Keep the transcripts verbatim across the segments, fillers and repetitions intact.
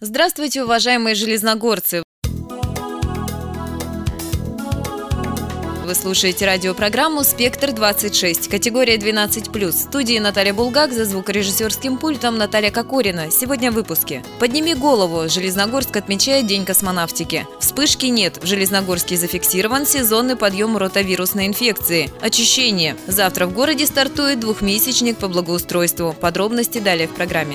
Здравствуйте, уважаемые железногорцы! Вы слушаете радиопрограмму «Спектр двадцать шесть», категория двенадцать плюс. В студии Наталья Булгак, за звукорежиссерским пультом Наталья Кокорина. Сегодня в выпуске. «Подними голову». Железногорск отмечает День космонавтики. Вспышки нет. В Железногорске зафиксирован сезонный подъем ротавирусной инфекции. Очищение. Завтра в городе стартует двухмесячник по благоустройству. Подробности далее в программе.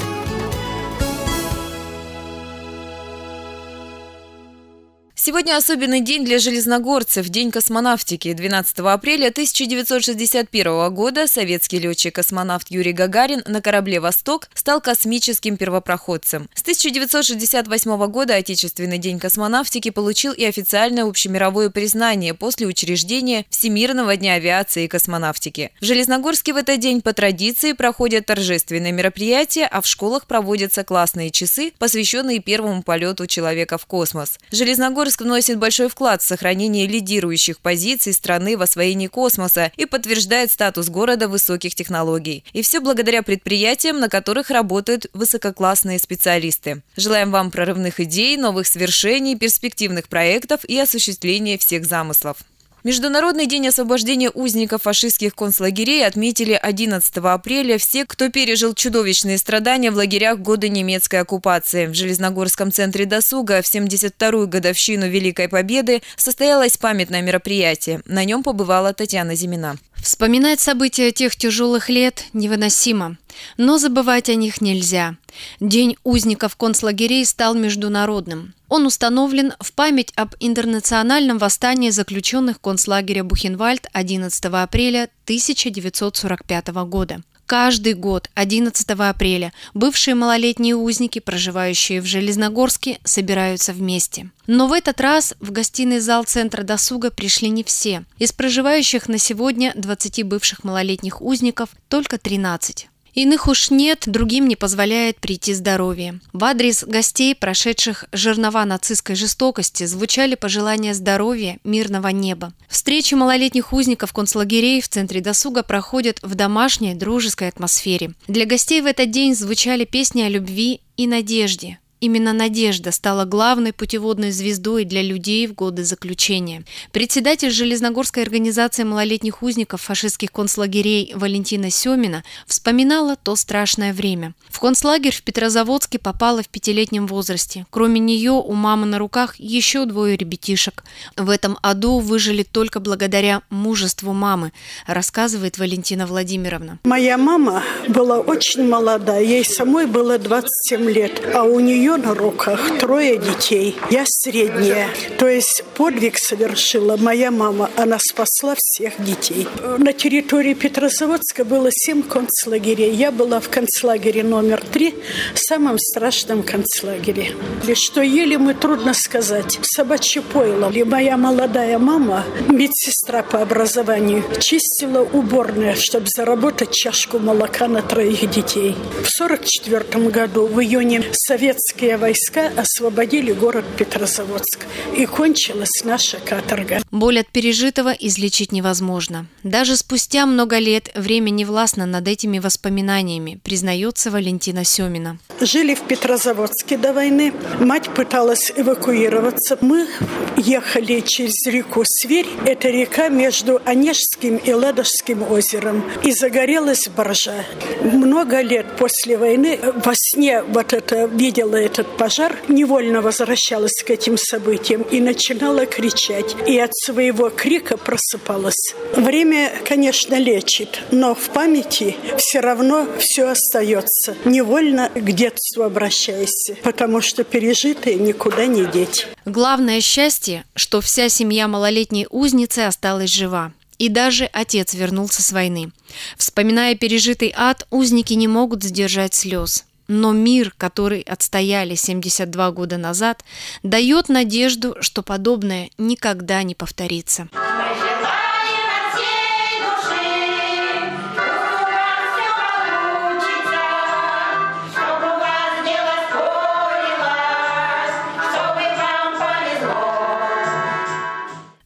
Сегодня особенный день для железногорцев – День космонавтики. двенадцатого апреля тысяча девятьсот шестьдесят первого года советский летчик-космонавт Юрий Гагарин на корабле «Восток» стал космическим первопроходцем. С тысяча девятьсот шестьдесят восьмого года Отечественный день космонавтики получил и официальное общемировое признание после учреждения Всемирного дня авиации и космонавтики. В Железногорске в этот день по традиции проходят торжественные мероприятия, а в школах проводятся классные часы, посвященные первому полету человека в космос. Железногорск вносит большой вклад в сохранение лидирующих позиций страны в освоении космоса и подтверждает статус города высоких технологий. И все благодаря предприятиям, на которых работают высококлассные специалисты. Желаем вам прорывных идей, новых свершений, перспективных проектов и осуществления всех замыслов. Международный день освобождения узников фашистских концлагерей отметили одиннадцатого апреля все, кто пережил чудовищные страдания в лагерях в годы немецкой оккупации. В Железногорском центре досуга в семьдесят вторую годовщину Великой Победы состоялось памятное мероприятие. На нем побывала Татьяна Зимина. Вспоминать события тех тяжелых лет невыносимо, но забывать о них нельзя. День узников концлагерей стал международным. Он установлен в память об интернациональном восстании заключенных концлагеря Бухенвальд одиннадцатого апреля тысяча девятьсот сорок пятого года. Каждый год одиннадцатого апреля бывшие малолетние узники, проживающие в Железногорске, собираются вместе. Но в этот раз в гостиный зал Центра досуга пришли не все. Из проживающих на сегодня двадцати бывших малолетних узников только тринадцать. Иных уж нет, другим не позволяет прийти здоровье. В адрес гостей, прошедших жернова нацистской жестокости, звучали пожелания здоровья, мирного неба. Встречи малолетних узников концлагерей в Центре досуга проходят в домашней, дружеской атмосфере. Для гостей в этот день звучали песни о любви и надежде. Именно надежда стала главной путеводной звездой для людей в годы заключения. Председатель Железногорской организации малолетних узников фашистских концлагерей Валентина Семина вспоминала то страшное время. В концлагерь в Петрозаводске попала в пятилетнем возрасте. Кроме нее у мамы на руках еще двое ребятишек. В этом аду выжили только благодаря мужеству мамы, рассказывает Валентина Владимировна. Моя мама была очень молода, ей самой было двадцать семь лет, а у нее на руках трое детей. Я средняя. То есть подвиг совершила моя мама. Она спасла всех детей. На территории Петрозаводска было семь концлагерей. Я была в концлагере номер три, самом страшном концлагере. И что ели мы, трудно сказать. Собачье пойло. И моя молодая мама, медсестра по образованию, чистила уборные, чтобы заработать чашку молока на троих детей. В сорок четвёртом году, в июне, советские войска освободили город Петрозаводск. И кончилась наша каторга. Боль от пережитого излечить невозможно. Даже спустя много лет время не властно над этими воспоминаниями, признается Валентина Семина. Жили в Петрозаводске до войны. Мать пыталась эвакуироваться. Мы ехали через реку Сверь. Это река между Онежским и Ладожским озером. И загорелась баржа. Много лет после войны во сне вот это видела этот пожар, невольно возвращалась к этим событиям и начинала кричать. И от своего крика просыпалась. Время, конечно, лечит, но в памяти все равно все остается. Невольно к детству обращайся, потому что пережитое никуда не деть. Главное счастье, что вся семья малолетней узницы осталась жива. И даже отец вернулся с войны. Вспоминая пережитый ад, узники не могут сдержать слез. Но мир, который отстояли семьдесят два года назад, дает надежду, что подобное никогда не повторится.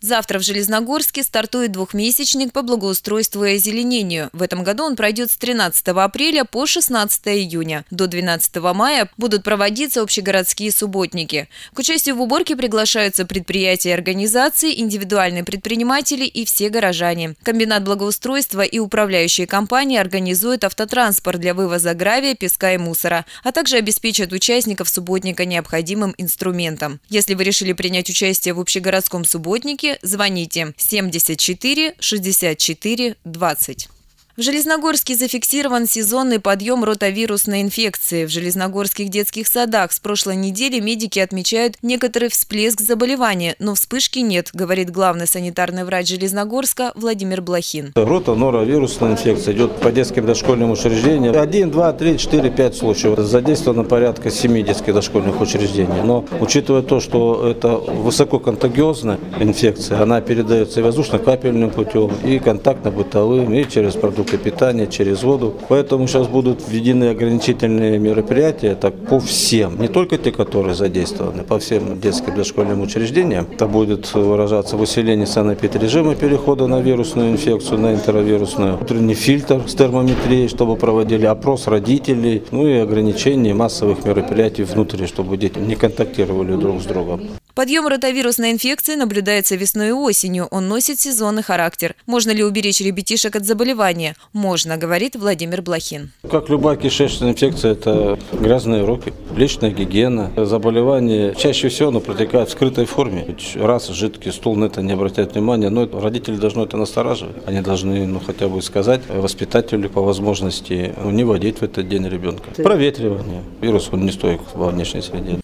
Завтра в Железногорске стартует двухмесячник по благоустройству и озеленению. В этом году он пройдет с тринадцатого апреля по шестнадцатое июня. До двенадцатого мая будут проводиться общегородские субботники. К участию в уборке приглашаются предприятия и организации, индивидуальные предприниматели и все горожане. Комбинат благоустройства и управляющие компании организуют автотранспорт для вывоза гравия, песка и мусора, а также обеспечат участников субботника необходимым инструментом. Если вы решили принять участие в общегородском субботнике, звоните семьдесят четыре шестьдесят четыре двадцать. В Железногорске зафиксирован сезонный подъем ротавирусной инфекции. В железногорских детских садах с прошлой недели медики отмечают некоторый всплеск заболевания, но вспышки нет, говорит главный санитарный врач Железногорска Владимир Блохин. Ротаноровирусная инфекция идет по детским дошкольным учреждениям. Один, два, три, четыре, пять случаев. Задействовано порядка семи детских дошкольных учреждений. Но учитывая то, что это высококонтагиозная инфекция, она передается и воздушно-капельным путем, и контактно-бытовым, и через продукты питания, через воду. Поэтому сейчас будут введены ограничительные мероприятия так по всем, не только те, которые задействованы, по всем детским дошкольным учреждениям. Это будет выражаться в усилении санэпидрежима перехода на вирусную инфекцию, на энтеровирусную. Внутренний фильтр с термометрией, чтобы проводили опрос родителей, ну и ограничение массовых мероприятий внутри, чтобы дети не контактировали друг с другом. Подъем ротавирусной инфекции наблюдается весной и осенью. Он носит сезонный характер. Можно ли уберечь ребятишек от заболевания? Можно, говорит Владимир Блохин. Как любая кишечная инфекция, это грязные руки, личная гигиена. Заболевание чаще всего оно протекает в скрытой форме. Раз жидкий стул на это не обратят внимания, но родители должны это настораживать. Они должны ну, хотя бы сказать воспитателю по возможности ну, не водить в этот день ребенка. Проветривание. Вирус он не стоит во внешней среде.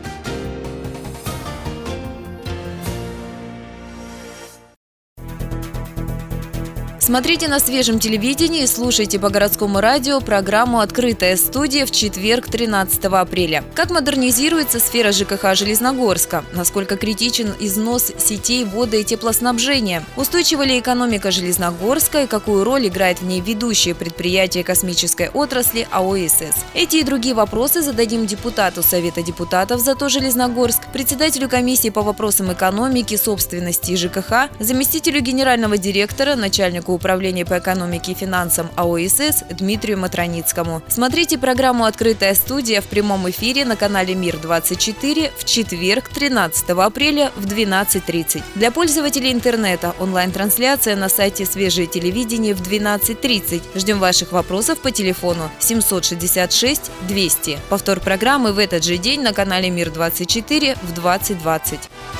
Смотрите на свежем телевидении и слушайте по городскому радио программу «Открытая студия» в четверг, тринадцатого апреля. Как модернизируется сфера ЖКХ Железногорска? Насколько критичен износ сетей воды и теплоснабжения? Устойчива ли экономика Железногорска и какую роль играет в ней ведущее предприятие космической отрасли АО ИСС? Эти и другие вопросы зададим депутату Совета депутатов ЗАТО Железногорск, председателю комиссии по вопросам экономики, собственности и ЖКХ, заместителю генерального директора, начальнику управления по экономике и финансам АО ИСС Дмитрию Матраницкому. Смотрите программу «Открытая студия» в прямом эфире на канале Мир двадцать четыре в четверг, тринадцатого апреля в двенадцать тридцать. Для пользователей интернета онлайн-трансляция на сайте «Свежее телевидение» в двенадцать тридцать. Ждем ваших вопросов по телефону семьсот шестьдесят шесть двести. Повтор программы в этот же день на канале Мир двадцать четыре в двадцать двадцать.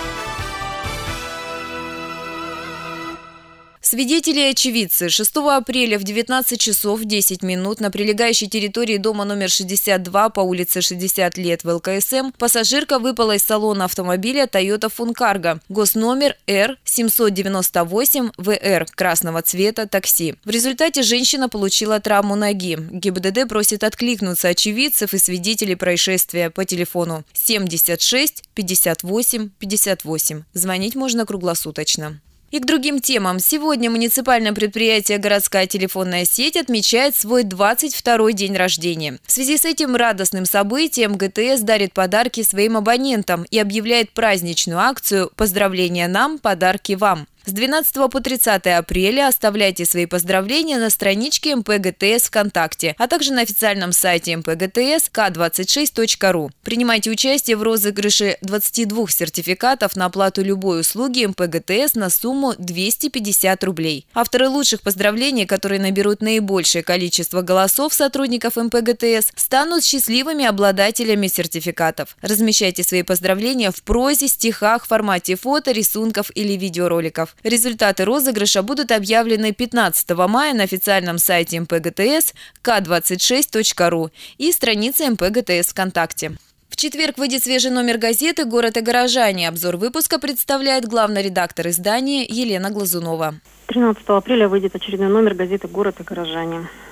Свидетели и очевидцы. шестого апреля в девятнадцать часов десять минут на прилегающей территории дома номер шестьдесят два по улице шестьдесят лет в ЛКСМ пассажирка выпала из салона автомобиля Toyota Funcargo. Госномер Р семьсот девяносто восемь В Р красного цвета такси. В результате женщина получила травму ноги. ГИБДД просит откликнуться очевидцев и свидетелей происшествия по телефону семьдесят шесть пятьдесят восемь пятьдесят восемь. Звонить можно круглосуточно. И к другим темам. Сегодня муниципальное предприятие «Городская телефонная сеть» отмечает свой двадцать второй день рождения. В связи с этим радостным событием ГТС дарит подарки своим абонентам и объявляет праздничную акцию «Поздравления нам, подарки вам». С двенадцатого по тридцатое апреля оставляйте свои поздравления на страничке эм пэ гэ тэ эс ВКонтакте, а также на официальном сайте эм пэ гэ тэ эс ка двадцать шесть точка ру. Принимайте участие в розыгрыше двадцати двух сертификатов на оплату любой услуги эм пэ гэ тэ эс на сумму двести пятьдесят рублей. Авторы лучших поздравлений, которые наберут наибольшее количество голосов сотрудников эм пэ гэ тэ эс, станут счастливыми обладателями сертификатов. Размещайте свои поздравления в прозе, стихах, формате фото, рисунков или видеороликов. Результаты розыгрыша будут объявлены пятнадцатого мая на официальном сайте эм пэ гэ тэ эс ка двадцать шесть точка ру и странице эм пэ гэ тэ эс ВКонтакте. В четверг выйдет свежий номер газеты «Город и горожане». Обзор выпуска представляет главный редактор издания Елена Глазунова. тринадцатого апреля выйдет очередной номер газеты «Город и горожане».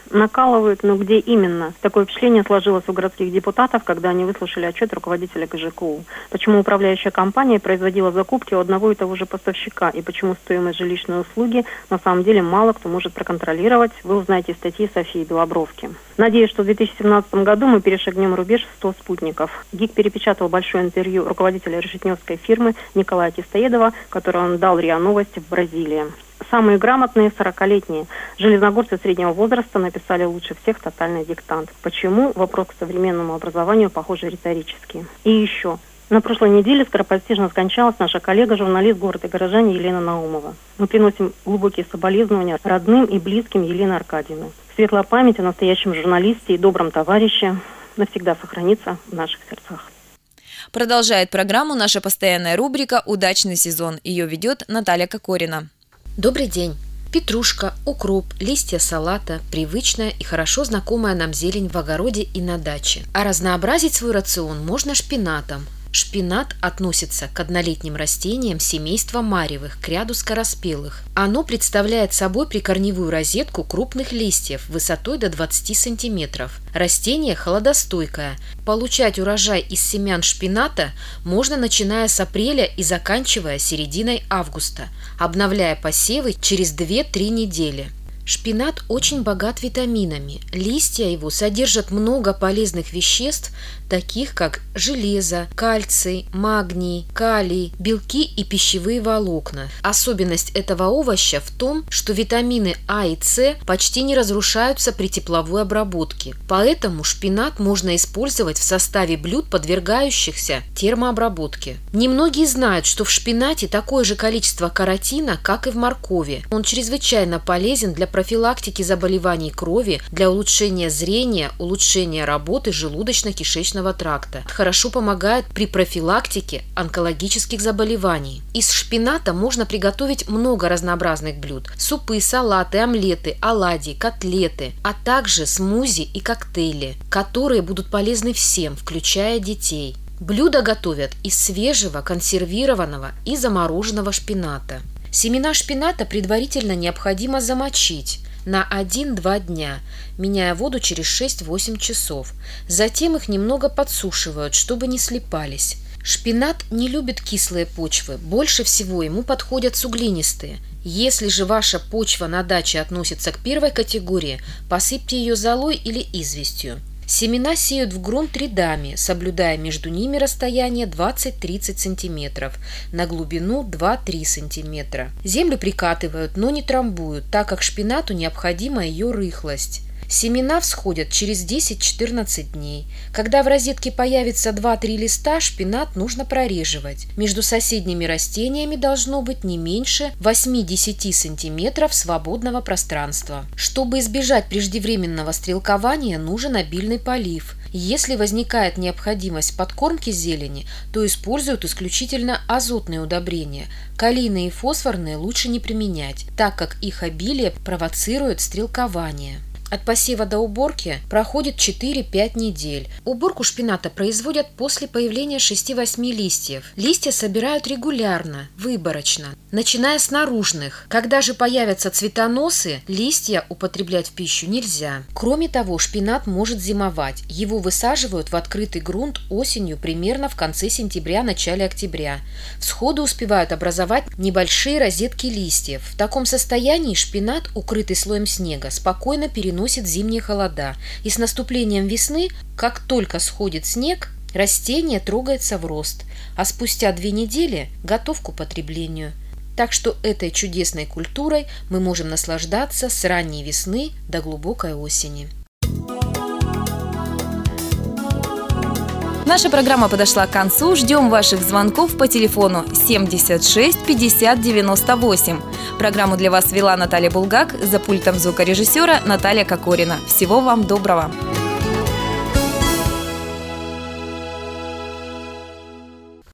Накалывают, но где именно? Такое впечатление сложилось у городских депутатов, когда они выслушали отчет руководителя ка жэ ка у. Почему управляющая компания производила закупки у одного и того же поставщика, и почему стоимость жилищной услуги на самом деле мало кто может проконтролировать, вы узнаете из статьи Софии Белобровки. Надеюсь, что в две тысячи семнадцатом году мы перешагнем рубеж в сто спутников. ГИК перепечатал большое интервью руководителя решетневской фирмы Николая Тистоедова, которое он дал РИА Новости в Бразилии. Самые грамотные сорокалетние железногорцы среднего возраста написали лучше всех тотальный диктант. Почему? Вопрос к современному образованию, похоже, риторический. И еще. На прошлой неделе скоропостижно скончалась наша коллега, журналист «Город и горожане» Елена Наумова. Мы приносим глубокие соболезнования родным и близким Елены Аркадьевны. Светлая память о настоящем журналисте и добром товарище навсегда сохранится в наших сердцах. Продолжает программу наша постоянная рубрика «Удачный сезон». Ее ведет Наталья Кокорина. Добрый день! Петрушка, укроп, листья салата – привычная и хорошо знакомая нам зелень в огороде и на даче. А разнообразить свой рацион можно шпинатом. Шпинат относится к однолетним растениям семейства марьевых, к ряду скороспелых. Оно представляет собой прикорневую розетку крупных листьев высотой до двадцати сантиметров. Растение холодостойкое. Получать урожай из семян шпината можно начиная с апреля и заканчивая серединой августа, обновляя посевы через две-три недели. Шпинат очень богат витаминами. Листья его содержат много полезных веществ, таких как железо, кальций, магний, калий, белки и пищевые волокна. Особенность этого овоща в том, что витамины А и С почти не разрушаются при тепловой обработке. Поэтому шпинат можно использовать в составе блюд, подвергающихся термообработке. Немногие знают, что в шпинате такое же количество каротина, как и в моркови. Он чрезвычайно полезен для профилактики заболеваний крови, для улучшения зрения, улучшения работы желудочно-кишечного тракта. Хорошо помогает при профилактике онкологических заболеваний. Из шпината можно приготовить много разнообразных блюд: супы, салаты, омлеты, оладьи, котлеты, а также смузи и коктейли, которые будут полезны всем, включая детей. Блюда готовят из свежего, консервированного и замороженного шпината. Семена шпината предварительно необходимо замочить на один-два дня, меняя воду через шесть-восемь часов. Затем их немного подсушивают, чтобы не слипались. Шпинат не любит кислые почвы, больше всего ему подходят суглинистые. Если же ваша почва на даче относится к первой категории, посыпьте ее золой или известью. Семена сеют в грунт рядами, соблюдая между ними расстояние двадцать-тридцать сантиметров, на глубину два-три сантиметра. Землю прикатывают, но не трамбуют, так как шпинату необходима ее рыхлость. Семена всходят через десять-четырнадцать дней. Когда в розетке появится два-три листа, шпинат нужно прореживать. Между соседними растениями должно быть не меньше восьми-десяти сантиметров свободного пространства. Чтобы избежать преждевременного стрелкования, нужен обильный полив. Если возникает необходимость подкормки зелени, то используют исключительно азотные удобрения. Калийные и фосфорные лучше не применять, так как их обилие провоцирует стрелкование. От посева до уборки проходит четыре-пять недель. Уборку шпината производят после появления шести-восьми листьев. Листья собирают регулярно, выборочно, начиная с наружных. Когда же появятся цветоносы, листья употреблять в пищу нельзя. Кроме того, шпинат может зимовать. Его высаживают в открытый грунт осенью примерно в конце сентября-начале октября. Всходы успевают образовать небольшие розетки листьев. В таком состоянии шпинат, укрытый слоем снега, спокойно переносит носит зимние холода, и с наступлением весны, как только сходит снег, растение трогается в рост, а спустя две недели готов к употреблению. Так что этой чудесной культурой мы можем наслаждаться с ранней весны до глубокой осени. Наша программа подошла к концу. Ждем ваших звонков по телефону семьдесят шесть пятьдесят девяносто восемь. Программу для вас вела Наталья Булгак, за пультом звукорежиссера Наталья Кокорина. Всего вам доброго!